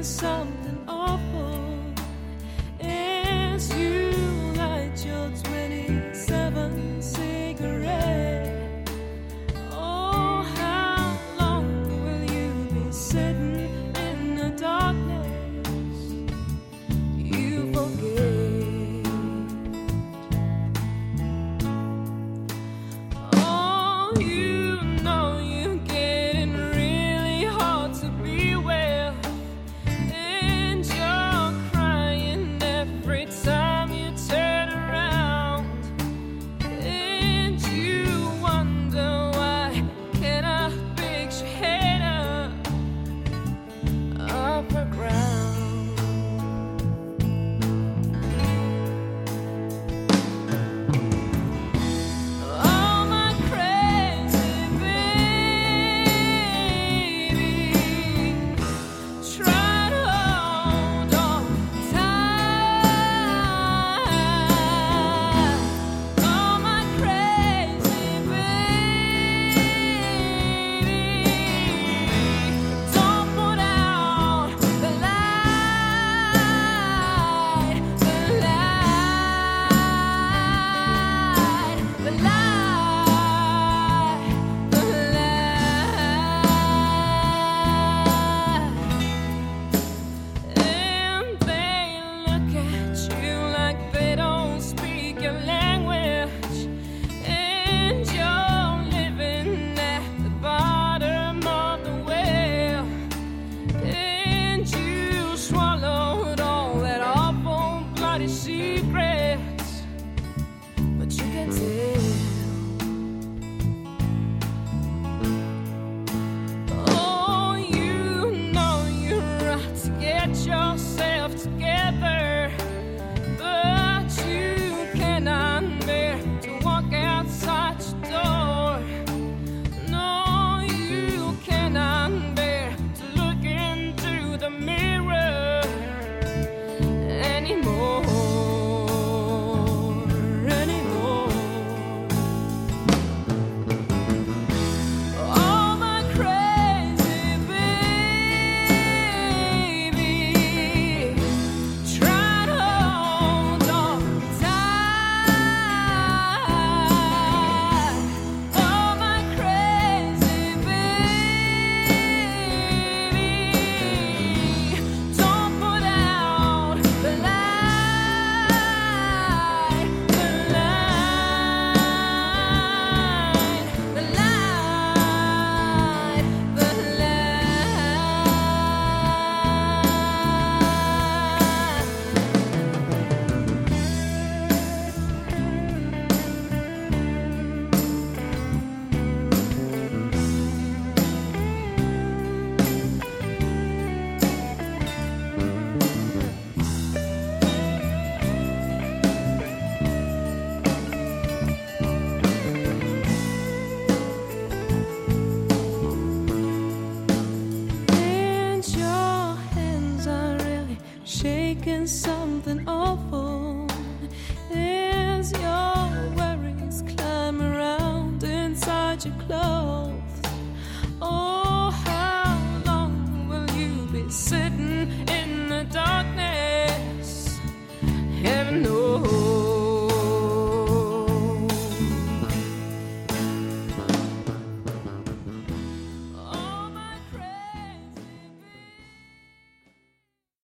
something awful as you light your 27 cigarette. Oh, how long will you be sitting in the darkness? You forget. Oh, you know you're getting really hard to be with, and you're crying every time you turn around, and you wonder why can't I fix your head up the ground. Oh, my crazy baby, try to hold on tight. Oh, my crazy baby, don't put out the light, the light, the light, the light. And they look at you like they don't speak your language, and you're living at the bottom of the well, and you swallowed all that awful bloody secrets, but you can tell. Oh, you know you're right to get yourself together, but you cannot bear to walk outside your door. No, you cannot bear to look into the mirror anymore, anymore. Oh, my crazy baby, try to hold on tight. Oh, my crazy baby, don't put out the light, the light, the light, the and your hands are really shaking something awful